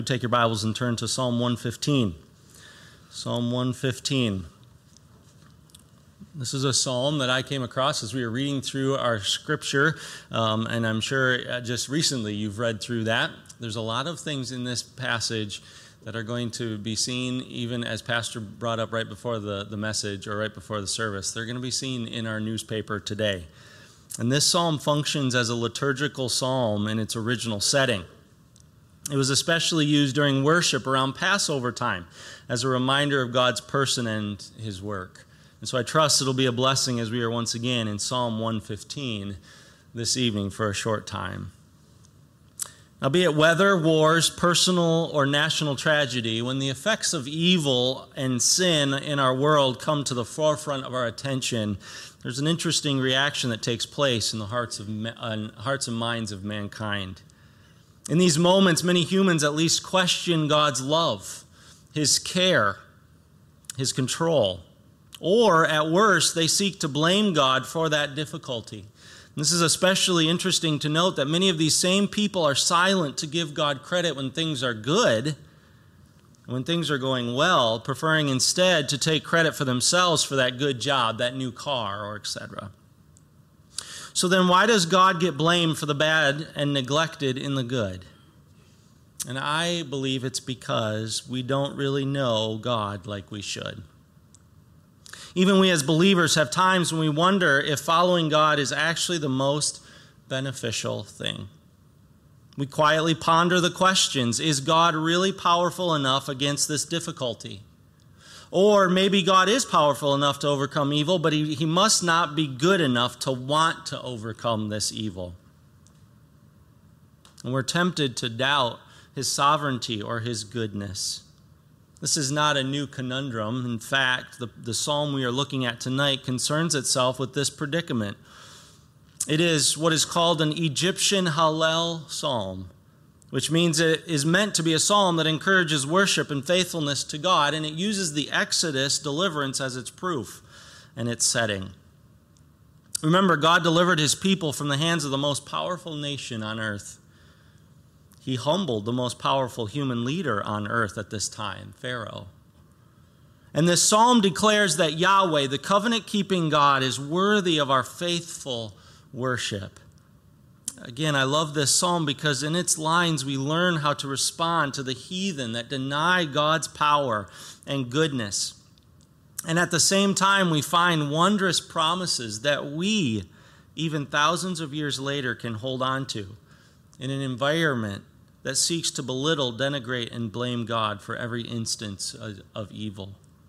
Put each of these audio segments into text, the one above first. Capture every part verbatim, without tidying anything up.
Take your Bibles and turn to Psalm one fifteen. Psalm one fifteen. This is a psalm that I came across as we were reading through our scripture, um, and I'm sure just recently you've read through that. There's a lot of things in this passage that are going to be seen, even as Pastor brought up right before the, the message or right before the service. They're going to be seen in our newspaper today. And this psalm functions as a liturgical psalm in its original setting. It was especially used during worship around Passover time as a reminder of God's person and his work. And so I trust it'll be a blessing as we are once again in Psalm one fifteen this evening for a short time. Now, be it whether wars, personal or national tragedy, when the effects of evil and sin in our world come to the forefront of our attention, there's an interesting reaction that takes place in the hearts of uh, hearts and minds of mankind. In these moments, many humans at least question God's love, his care, his control. Or, at worst, they seek to blame God for that difficulty. This is especially interesting to note that many of these same people are silent to give God credit when things are good, when things are going well, preferring instead to take credit for themselves for that good job, that new car, or et cetera. So then why does God get blamed for the bad and neglected in the good? And I believe it's because we don't really know God like we should. Even we as believers have times when we wonder if following God is actually the most beneficial thing. We quietly ponder the questions, is God really powerful enough against this difficulty? Or maybe God is powerful enough to overcome evil, but he, he must not be good enough to want to overcome this evil. And we're tempted to doubt his sovereignty or his goodness. This is not a new conundrum. In fact, the, the psalm we are looking at tonight concerns itself with this predicament. It is what is called an Egyptian Hallel psalm, which means it is meant to be a psalm that encourages worship and faithfulness to God, and it uses the Exodus deliverance as its proof and its setting. Remember, God delivered his people from the hands of the most powerful nation on earth. He humbled the most powerful human leader on earth at this time, Pharaoh. And this psalm declares that Yahweh, the covenant-keeping God, is worthy of our faithful worship. Again, I love this psalm because in its lines we learn how to respond to the heathen that deny God's power and goodness. And at the same time, we find wondrous promises that we, even thousands of years later, can hold on to in an environment that seeks to belittle, denigrate, and blame God for every instance of, of evil.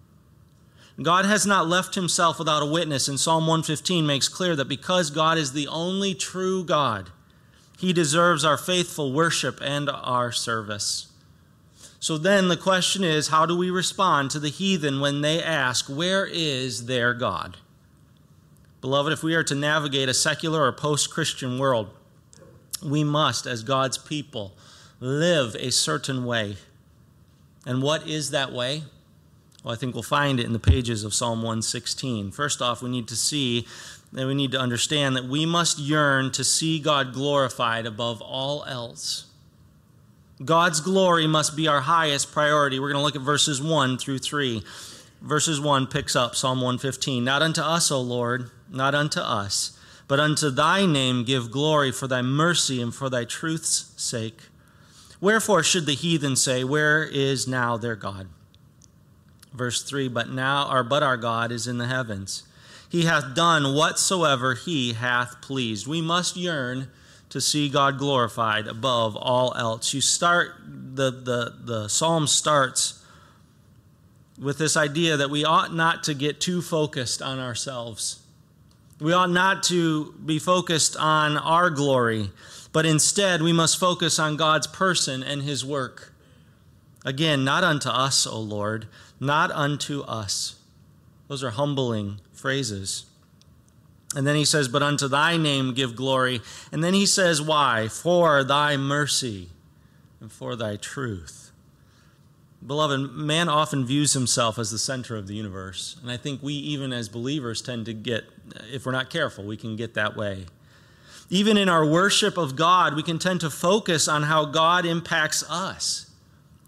God has not left himself without a witness, and Psalm one fifteen makes clear that because God is the only true God, he deserves our faithful worship and our service. So then the question is, how do we respond to the heathen when they ask, where is their God? Beloved, if we are to navigate a secular or post-Christian world, we must, as God's people, live a certain way. And what is that way? Well, I think we'll find it in the pages of Psalm one sixteen. First off, we need to see and we need to understand that we must yearn to see God glorified above all else. God's glory must be our highest priority. We're going to look at verses one through three. Verses one picks up Psalm one fifteen. Not unto us, O Lord, not unto us, but unto thy name give glory for thy mercy and for thy truth's sake. Wherefore should the heathen say, where is now their God? Verse three, but now our but our God is in the heavens. He hath done whatsoever he hath pleased. We must yearn to see God glorified above all else. You start, the, the, the psalm starts with this idea that we ought not to get too focused on ourselves. We ought not to be focused on our glory, but instead we must focus on God's person and his work. Again, not unto us, O Lord, not unto us. Those are humbling phrases. And then he says, but unto thy name give glory. And then he says, why? For thy mercy and for thy truth. Beloved, man often views himself as the center of the universe. And I think we, even as believers, tend to get, if we're not careful, we can get that way. Even in our worship of God, we can tend to focus on how God impacts us.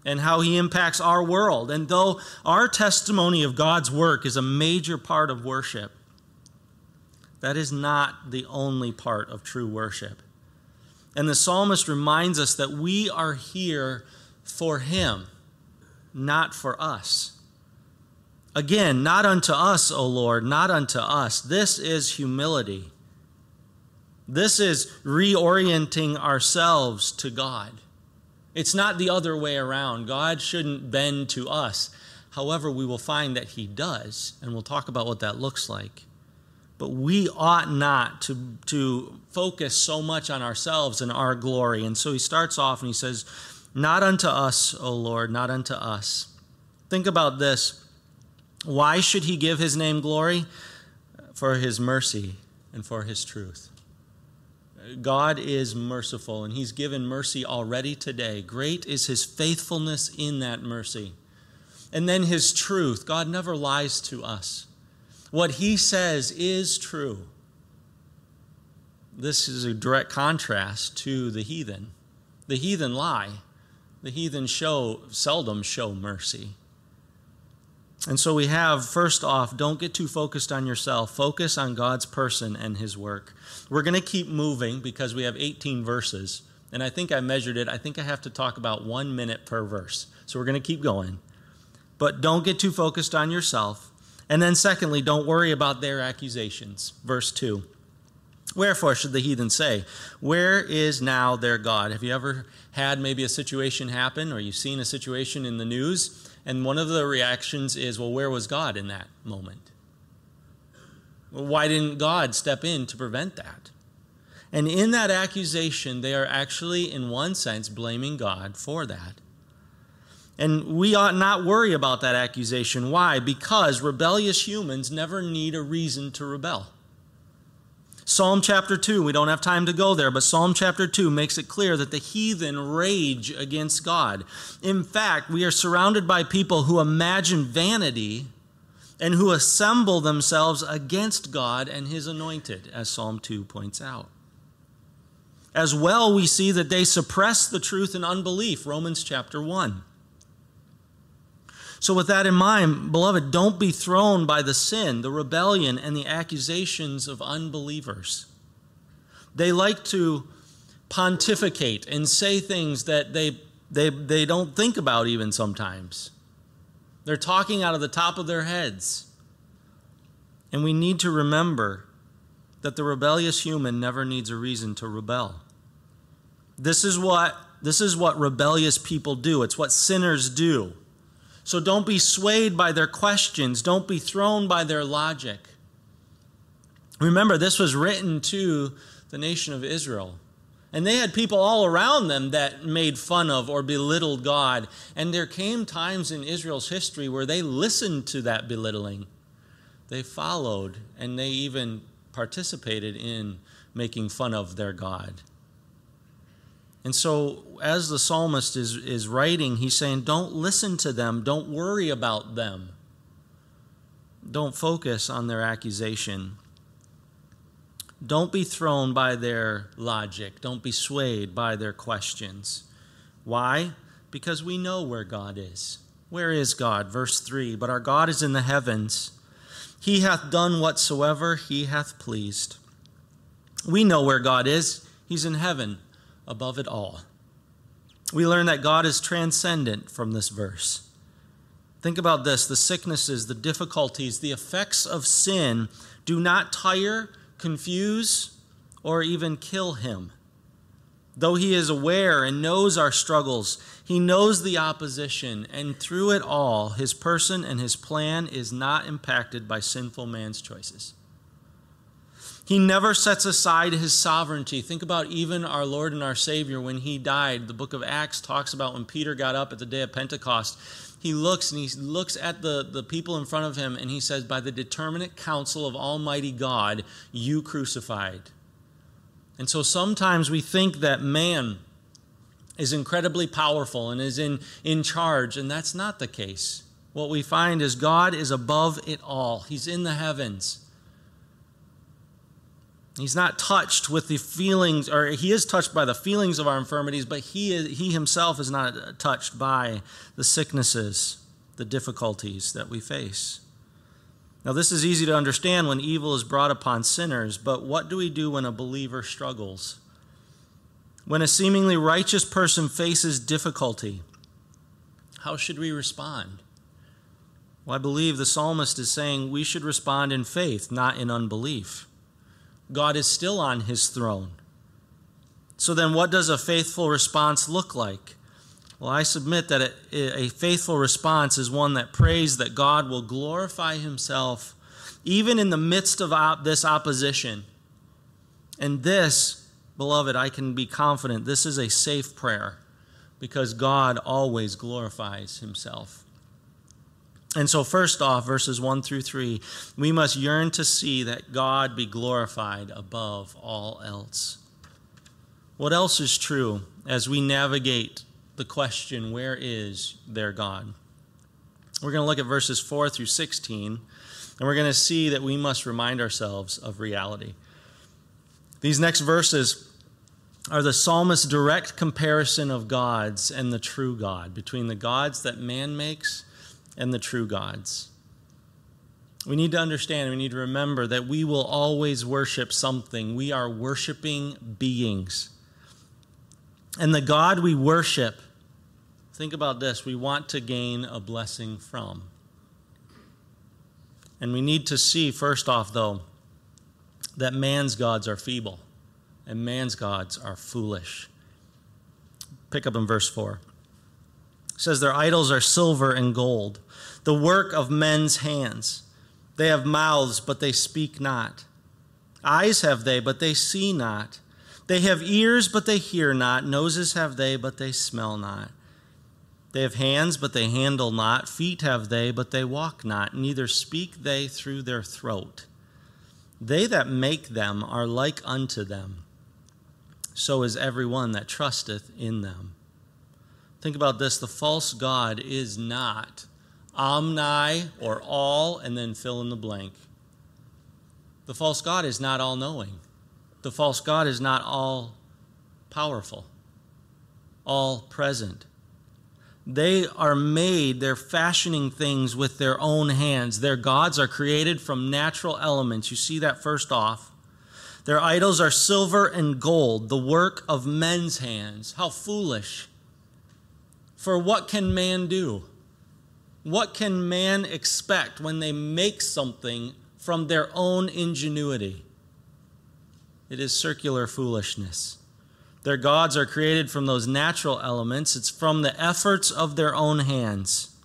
and how he impacts our world. And though our testimony of God's work is a major part of worship, that is not the only part of true worship. And the psalmist reminds us that we are here for him, not for us. Again, not unto us, O Lord, not unto us. This is humility. This is reorienting ourselves to God. It's not the other way around. God shouldn't bend to us. However, we will find that he does, and we'll talk about what that looks like. But we ought not to, to focus so much on ourselves and our glory. And so he starts off and he says, not unto us, O Lord, not unto us. Think about this. Why should he give his name glory? For his mercy and for his truth. God is merciful, and he's given mercy already today. Great is his faithfulness in that mercy. And then his truth. God never lies to us. What he says is true. This is a direct contrast to the heathen. The heathen lie. The heathen show seldom show mercy. And so we have, first off, don't get too focused on yourself. Focus on God's person and his work. We're going to keep moving because we have eighteen verses. And I think I measured it. I think I have to talk about one minute per verse. So we're going to keep going. But don't get too focused on yourself. And then secondly, don't worry about their accusations. Verse two. Wherefore should the heathen say, where is now their God? Have you ever had maybe a situation happen, or you've seen a situation in the news, and one of the reactions is, well, where was God in that moment? Well, why didn't God step in to prevent that? And in that accusation, they are actually, in one sense, blaming God for that. And we ought not worry about that accusation. Why? Because rebellious humans never need a reason to rebel. Psalm chapter two, we don't have time to go there, but Psalm chapter two makes it clear that the heathen rage against God. In fact, we are surrounded by people who imagine vanity and who assemble themselves against God and his anointed, as Psalm two points out. As well, we see that they suppress the truth in unbelief, Romans chapter one. So with that in mind, beloved, don't be thrown by the sin, the rebellion, and the accusations of unbelievers. They like to pontificate and say things that they, they, they don't think about even sometimes. They're talking out of the top of their heads. And we need to remember that the rebellious human never needs a reason to rebel. This is what, this is what rebellious people do. It's what sinners do. So don't be swayed by their questions. Don't be thrown by their logic. Remember, this was written to the nation of Israel. And they had people all around them that made fun of or belittled God. And there came times in Israel's history where they listened to that belittling. They followed, and they even participated in making fun of their God. And so as the psalmist is, is writing, he's saying, don't listen to them. Don't worry about them. Don't focus on their accusation. Don't be thrown by their logic. Don't be swayed by their questions. Why? Because we know where God is. Where is God? Verse three, but our God is in the heavens. He hath done whatsoever he hath pleased. We know where God is. He's in heaven, above it all. We learn that God is transcendent from this verse. Think about this. The sicknesses, the difficulties, the effects of sin do not tire, confuse, or even kill him. Though he is aware and knows our struggles, he knows the opposition, and through it all, his person and his plan is not impacted by sinful man's choices. He never sets aside his sovereignty. Think about even our Lord and our Savior when he died. The book of Acts talks about when Peter got up at the day of Pentecost. He looks and he looks at the, the people in front of him and he says, by the determinate counsel of Almighty God, you crucified. And so sometimes we think that man is incredibly powerful and is in, in charge, and that's not the case. What we find is God is above it all. He's in the heavens. He's not touched with the feelings, or he is touched by the feelings of our infirmities, but he, is, he himself is not touched by the sicknesses, the difficulties that we face. Now, this is easy to understand when evil is brought upon sinners, but what do we do when a believer struggles? When a seemingly righteous person faces difficulty, how should we respond? Well, I believe the psalmist is saying we should respond in faith, not in unbelief. God is still on his throne. So then what does a faithful response look like? Well, I submit that a, a faithful response is one that prays that God will glorify himself even in the midst of op- this opposition. And this, beloved, I can be confident, this is a safe prayer because God always glorifies himself. And so first off, verses one through three, we must yearn to see that God be glorified above all else. What else is true as we navigate the question, where is their God? We're going to look at verses four through sixteen, and we're going to see that we must remind ourselves of reality. These next verses are the psalmist's direct comparison of gods and the true God, between the gods that man makes and the true gods. We need to understand, we need to remember that we will always worship something. We are worshiping beings. And the God we worship, think about this, we want to gain a blessing from. And we need to see, first off, though, that man's gods are feeble and man's gods are foolish. Pick up in verse four. It says, their idols are silver and gold, the work of men's hands. They have mouths, but they speak not. Eyes have they, but they see not. They have ears, but they hear not. Noses have they, but they smell not. They have hands, but they handle not. Feet have they, but they walk not. Neither speak they through their throat. They that make them are like unto them. So is every one that trusteth in them. Think about this. The false god is not omni or all, and then fill in the blank. The false god is not all-knowing. The false god is not all-powerful, all-present. They are made, they're fashioning things with their own hands. Their gods are created from natural elements. You see that first off. Their idols are silver and gold, the work of men's hands. How foolish. For what can man do? What can man expect when they make something from their own ingenuity? It is circular foolishness. Their gods are created from those natural elements. It's from the efforts of their own hands.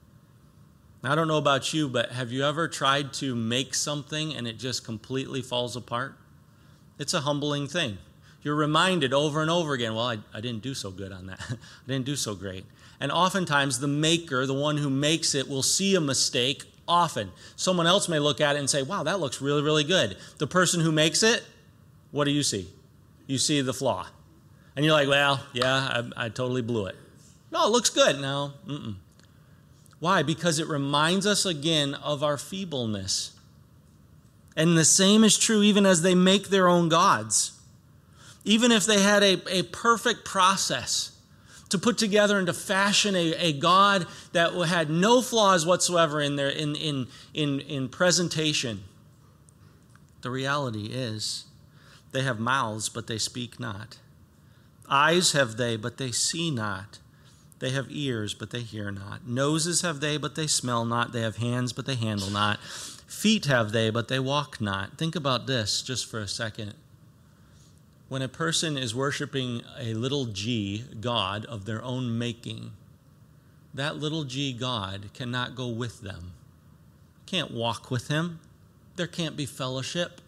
I don't know about you, but have you ever tried to make something and it just completely falls apart? It's a humbling thing. You're reminded over and over again, well, I, I didn't do so good on that. I didn't do so great. And oftentimes the maker, the one who makes it, will see a mistake often. Someone else may look at it and say, wow, that looks really, really good. The person who makes it, what do you see? You see the flaw. And you're like, well, yeah, I, I totally blew it. No, it looks good. No, mm-mm. Why? Because it reminds us again of our feebleness. And the same is true even as they make their own gods. Even if they had a, a perfect process to put together and to fashion a, a God that had no flaws whatsoever in their in, in, in, in presentation, the reality is they have mouths, but they speak not. Eyes have they, but they see not. They have ears, but they hear not. Noses have they, but they smell not. They have hands, but they handle not. Feet have they, but they walk not. Think about this just for a second. When a person is worshiping a little g god of their own making, that little g god cannot go with them. Can't walk with him. There can't be fellowship.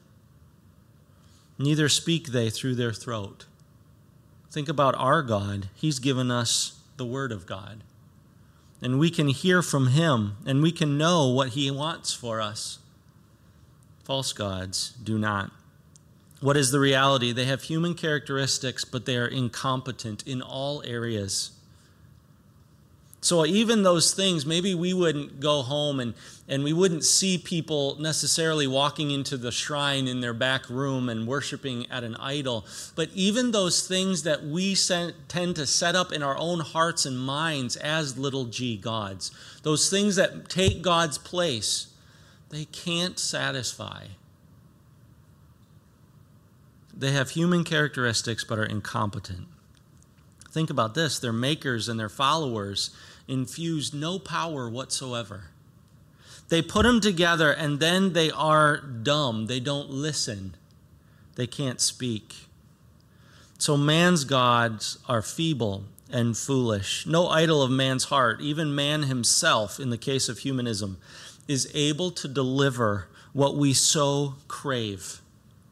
Neither speak they through their throat. Think about our God. He's given us the Word of God. And we can hear from Him, and we can know what He wants for us. False gods do not. What is the reality? They have human characteristics, but they are incompetent in all areas. So even those things, maybe we wouldn't go home and, and we wouldn't see people necessarily walking into the shrine in their back room and worshiping at an idol. But even those things that we tend to set up in our own hearts and minds as little g gods, those things that take God's place, they can't satisfy. They have human characteristics but are incompetent. Think about this. Their makers and their followers infuse no power whatsoever. They put them together and then they are dumb. They don't listen. They can't speak. So man's gods are feeble and foolish. No idol of man's heart, even man himself, in the case of humanism, is able to deliver what we so crave.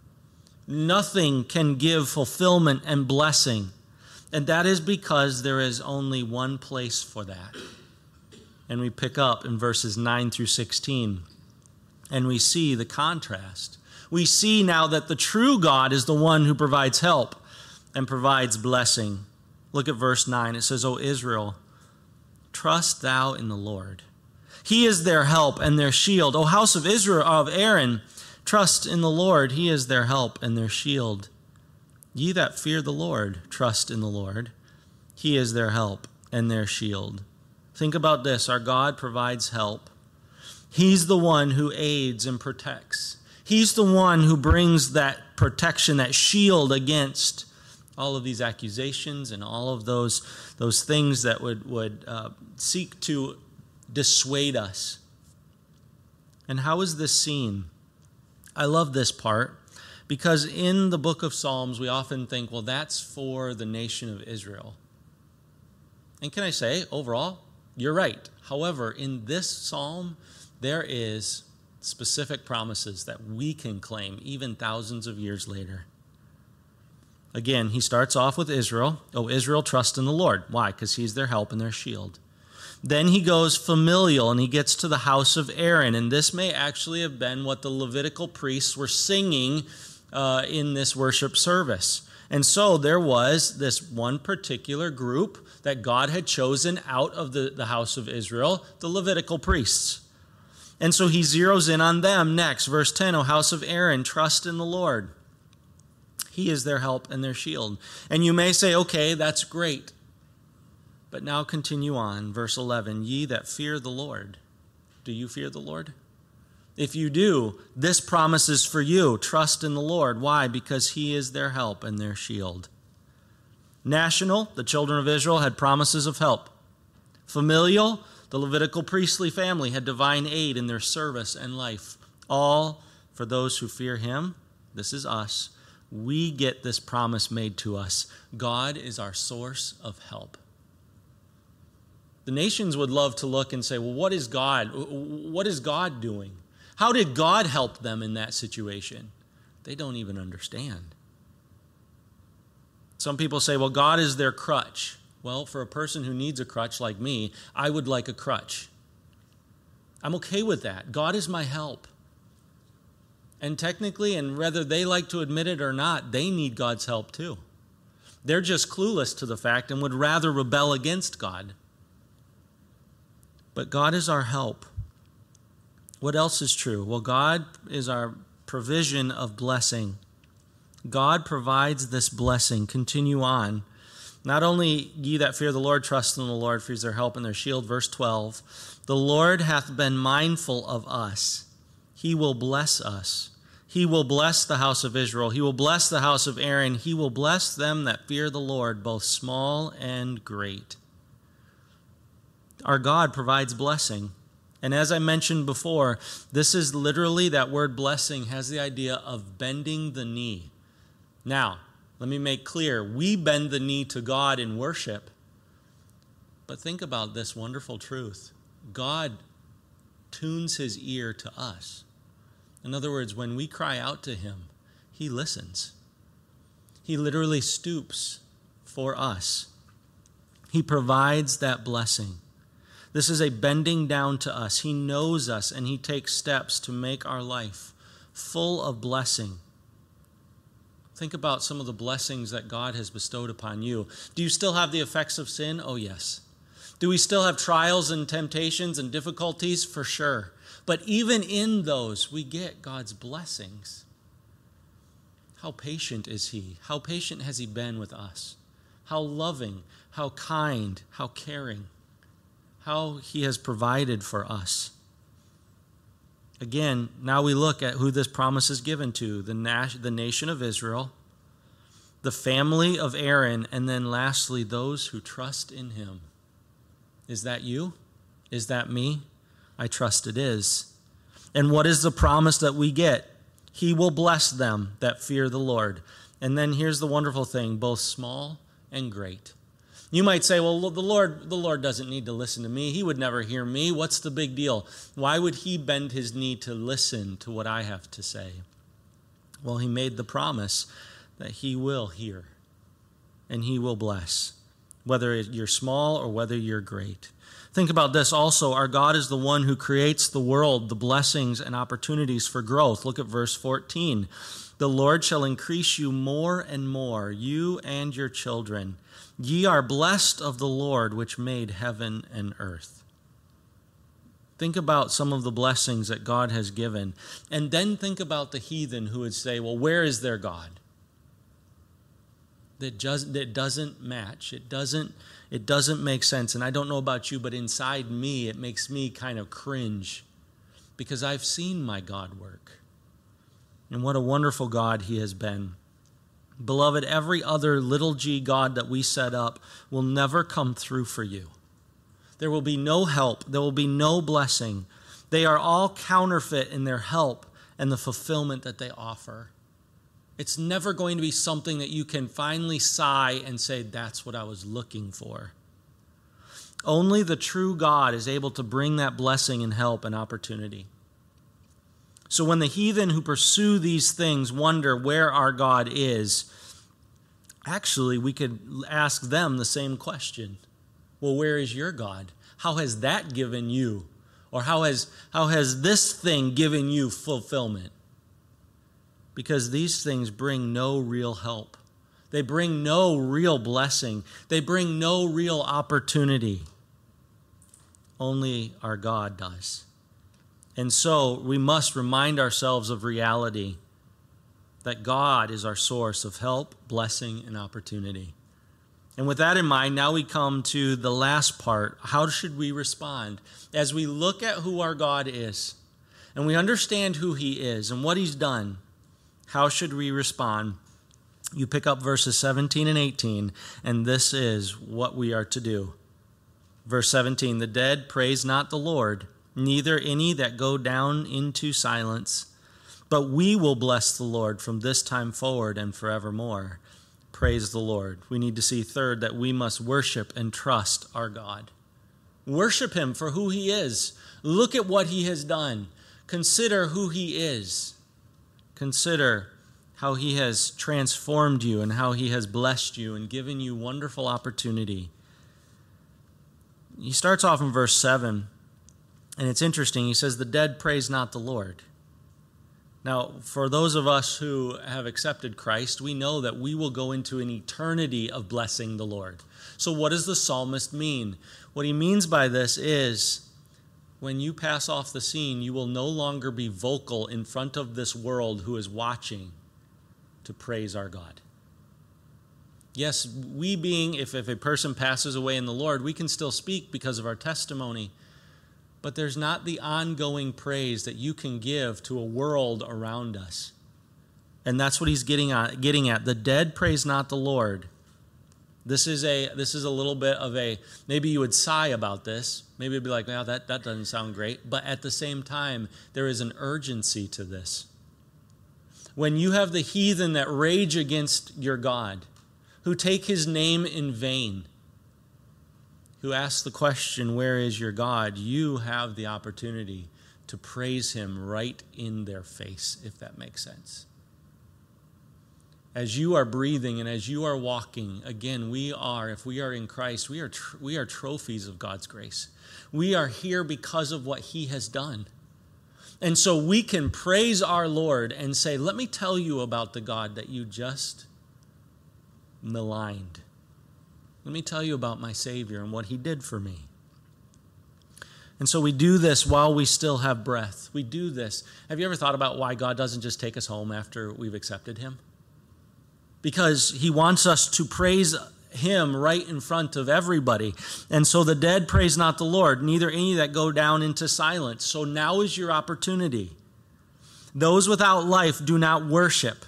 Nothing can give fulfillment and blessing. And that is because there is only one place for that. And we pick up in verses nine through sixteen, and we see the contrast. We see now that the true God is the one who provides help and provides blessing. Look at verse nine. It says, O Israel, trust thou in the Lord. He is their help and their shield. O house of Israel, of Aaron, trust in the Lord. He is their help and their shield. Ye that fear the Lord, trust in the Lord. He is their help and their shield. Think about this. Our God provides help. He's the one who aids and protects. He's the one who brings that protection, that shield against all of these accusations and all of those, those things that would, would uh, seek to dissuade us. And how is this seen? I love this part. Because in the book of Psalms, we often think, well, that's for the nation of Israel. And can I say, overall, you're right. However, in this psalm, there is specific promises that we can claim even thousands of years later. Again, he starts off with Israel. Oh, Israel, trust in the Lord. Why? Because he's their help and their shield. Then he goes familial, and he gets to the house of Aaron. And this may actually have been what the Levitical priests were singing Uh, in this worship service. And so there was this one particular group that God had chosen out of the, the house of Israel, the Levitical priests. And so he zeroes in on them next. Verse ten, O house of Aaron, trust in the Lord. He is their help and their shield. And you may say, okay, that's great. But now continue on. Verse eleven, ye that fear the Lord. Do you fear the Lord? If you do, this promise is for you. Trust in the Lord. Why? Because he is their help and their shield. National, the children of Israel had promises of help. Familial, the Levitical priestly family had divine aid in their service and life. All for those who fear him. This is us. We get this promise made to us. God is our source of help. The nations would love to look and say, well, what is God? What is God doing? How did God help them in that situation? They don't even understand. Some people say, well, God is their crutch. Well, for a person who needs a crutch like me, I would like a crutch. I'm okay with that. God is my help. And technically, and whether they like to admit it or not, they need God's help too. They're just clueless to the fact and would rather rebel against God. But God is our help. What else is true? Well, God is our provision of blessing. God provides this blessing. Continue on. Not only ye that fear the Lord, trust in the Lord, for he is their help and their shield. Verse twelve, the Lord hath been mindful of us. He will bless us. He will bless the house of Israel. He will bless the house of Aaron. He will bless them that fear the Lord, both small and great. Our God provides blessing. And as I mentioned before, this is literally, that word blessing has the idea of bending the knee. Now, let me make clear, we bend the knee to God in worship. But think about this wonderful truth. God tunes his ear to us. In other words, when we cry out to him, he listens. He literally stoops for us. He provides that blessing. This is a bending down to us. He knows us, and he takes steps to make our life full of blessing. Think about some of the blessings that God has bestowed upon you. Do you still have the effects of sin? Oh, yes. Do we still have trials and temptations and difficulties? For sure. But even in those, we get God's blessings. How patient is he? How patient has he been with us? How loving, how kind, how caring, how he has provided for us. Again, now we look at who this promise is given to, the, na- the nation of Israel, the family of Aaron, and then lastly, those who trust in him. Is that you? Is that me? I trust it is. And what is the promise that we get? He will bless them that fear the Lord. And then here's the wonderful thing, both small and great. You might say, well, the Lord, the Lord doesn't need to listen to me. He would never hear me. What's the big deal? Why would he bend his knee to listen to what I have to say? Well, he made the promise that he will hear and he will bless, whether you're small or whether you're great. Think about this also. Our God is the one who creates the world, the blessings and opportunities for growth. Look at verse fourteen. The Lord shall increase you more and more, you and your children. Ye are blessed of the Lord, which made heaven and earth. Think about some of the blessings that God has given. And then think about the heathen who would say, well, where is their God? That just, that doesn't match. It doesn't, it doesn't make sense. And I don't know about you, but inside me, it makes me kind of cringe because I've seen my God work. And what a wonderful God he has been. Beloved, every other little g God that we set up will never come through for you. There will be no help. There will be no blessing. They are all counterfeit in their help and the fulfillment that they offer. It's never going to be something that you can finally sigh and say, that's what I was looking for. Only the true God is able to bring that blessing and help and opportunity. So when the heathen who pursue these things wonder where our God is, actually we could ask them the same question. Well, where is your God? How has that given you? Or how has, how has this thing given you fulfillment? Because these things bring no real help. They bring no real blessing. They bring no real opportunity. Only our God does. And so we must remind ourselves of reality, that God is our source of help, blessing, and opportunity. And with that in mind, now we come to the last part. How should we respond? As we look at who our God is, and we understand who he is and what he's done, how should we respond? You pick up verses seventeen and eighteen, and this is what we are to do. Verse seventeen, the dead praise not the Lord, neither any that go down into silence. But we will bless the Lord from this time forward and forevermore. Praise the Lord. We need to see, third, that we must worship and trust our God. Worship him for who he is. Look at what he has done. Consider who he is. Consider how he has transformed you and how he has blessed you and given you wonderful opportunity. He starts off in verse seven, and it's interesting. He says, the dead praise not the Lord. Now, for those of us who have accepted Christ, we know that we will go into an eternity of blessing the Lord. So what does the psalmist mean? What he means by this is, when you pass off the scene, you will no longer be vocal in front of this world who is watching to praise our God. Yes, we being, if, if a person passes away in the Lord, we can still speak because of our testimony. But there's not the ongoing praise that you can give to a world around us. And that's what he's getting at. Getting at. The dead praise not the Lord. This is a this is a little bit of a, maybe you would sigh about this. Maybe it'd be like, well, that, that doesn't sound great. But at the same time, there is an urgency to this. When you have the heathen that rage against your God, who take his name in vain, who ask the question, where is your God? You have the opportunity to praise him right in their face, if that makes sense. As you are breathing and as you are walking, again, we are, if we are in Christ, we are tr- we are trophies of God's grace. We are here because of what he has done. And so we can praise our Lord and say, let me tell you about the God that you just maligned. Let me tell you about my Savior and what he did for me. And so we do this while we still have breath. We do this. Have you ever thought about why God doesn't just take us home after we've accepted him? Because he wants us to praise him right in front of everybody. And so the dead praise not the Lord, neither any that go down into silence. So now is your opportunity. Those without life do not worship.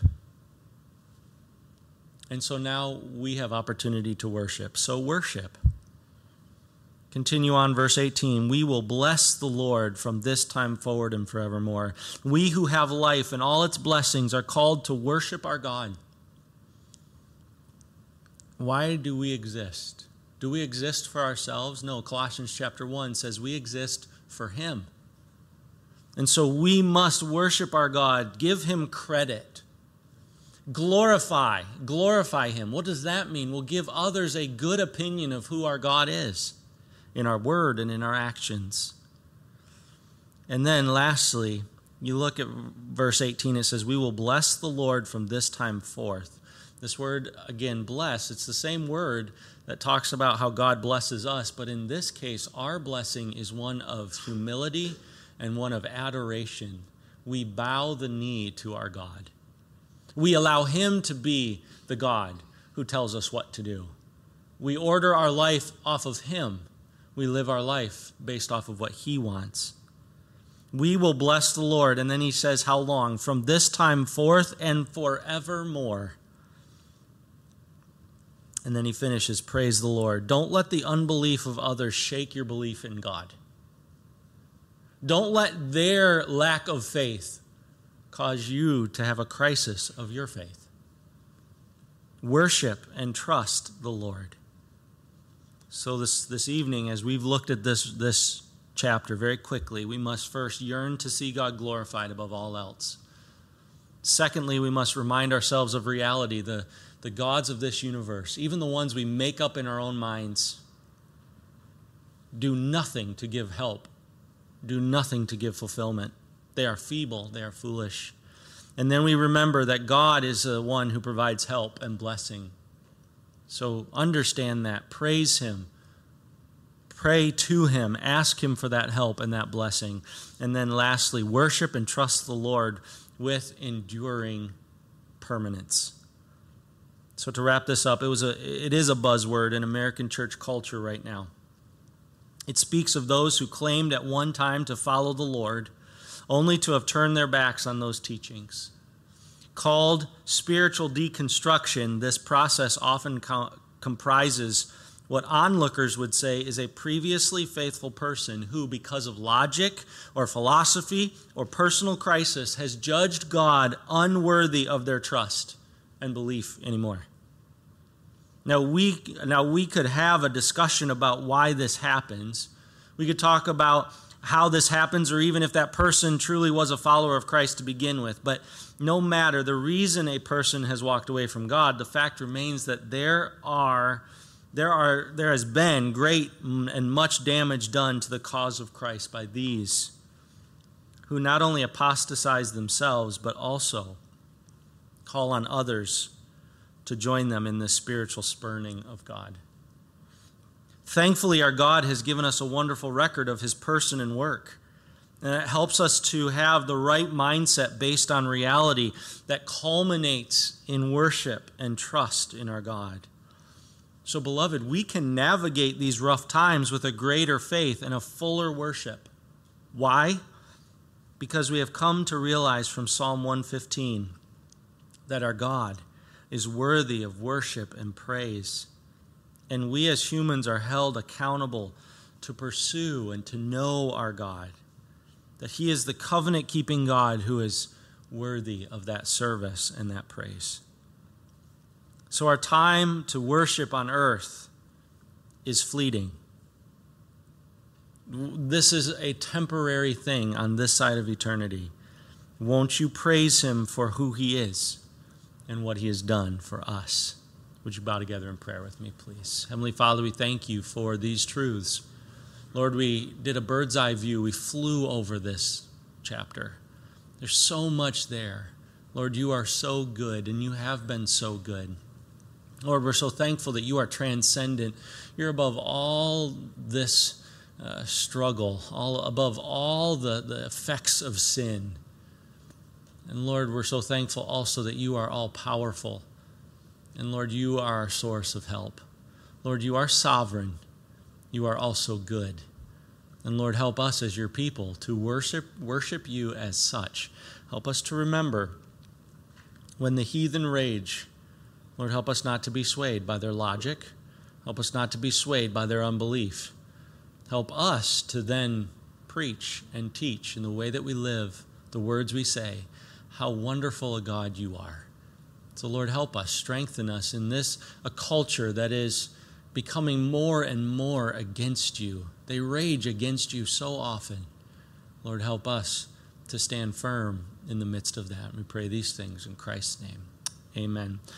And so now we have opportunity to worship. So worship. Continue on, verse eighteen. We will bless the Lord from this time forward and forevermore. We who have life and all its blessings are called to worship our God. Why do we exist? Do we exist for ourselves? No, Colossians chapter one says we exist for him. And so we must worship our God, give him credit, glorify, glorify him. What does that mean? We'll give others a good opinion of who our God is in our word and in our actions. And then lastly, you look at verse eighteen, it says, we will bless the Lord from this time forth. This word, again, bless, it's the same word that talks about how God blesses us, but in this case, our blessing is one of humility and one of adoration. We bow the knee to our God. We allow him to be the God who tells us what to do. We order our life off of him. We live our life based off of what he wants. We will bless the Lord. And then he says, how long? From this time forth and forevermore. And then he finishes, praise the Lord. Don't let the unbelief of others shake your belief in God. Don't let their lack of faith cause you to have a crisis of your faith. Worship and trust the Lord. So this, this evening, as we've looked at this, this chapter very quickly, we must first yearn to see God glorified above all else. Secondly, we must remind ourselves of reality, the, the gods of this universe, even the ones we make up in our own minds, do nothing to give help, do nothing to give fulfillment. They are feeble, they are foolish. And then we remember that God is the one who provides help and blessing. So understand that. Praise him. Pray to him. Ask him for that help and that blessing. And then lastly, worship and trust the Lord with enduring permanence. So to wrap this up, it was a it is a buzzword in American church culture right now. It speaks of those who claimed at one time to follow the Lord, only to have turned their backs on those teachings. Called spiritual deconstruction, this process often co- comprises what onlookers would say is a previously faithful person who, because of logic or philosophy or personal crisis, has judged God unworthy of their trust and belief anymore. Now we, now we could have a discussion about why this happens. We could talk about how this happens, or even if that person truly was a follower of Christ to begin with. But no matter the reason a person has walked away from God, the fact remains that there are, there are, there has been great and much damage done to the cause of Christ by these who not only apostatize themselves, but also call on others to join them in this spiritual spurning of God. Thankfully, our God has given us a wonderful record of his person and work. And it helps us to have the right mindset based on reality that culminates in worship and trust in our God. So, beloved, we can navigate these rough times with a greater faith and a fuller worship. Why? Because we have come to realize from Psalm one fifteen that our God is worthy of worship and praise. And we as humans are held accountable to pursue and to know our God. That he is the covenant-keeping God who is worthy of that service and that praise. So our time to worship on earth is fleeting. This is a temporary thing on this side of eternity. Won't you praise him for who he is and what he has done for us? Would you bow together in prayer with me, please? Heavenly Father, we thank you for these truths. Lord, we did a bird's eye view. We flew over this chapter. There's so much there. Lord, you are so good, and you have been so good. Lord, we're so thankful that you are transcendent. You're above all this uh, struggle, all above all the, the effects of sin. And Lord, we're so thankful also that you are all powerful. And Lord, you are our source of help. Lord, you are sovereign. You are also good. And Lord, help us as your people to worship worship you as such. Help us to remember when the heathen rage, Lord, help us not to be swayed by their logic. Help us not to be swayed by their unbelief. Help us to then preach and teach in the way that we live, the words we say, how wonderful a God you are. So Lord, help us, strengthen us in this, a culture that is becoming more and more against you. They rage against you so often. Lord, help us to stand firm in the midst of that. We pray these things in Christ's name. Amen.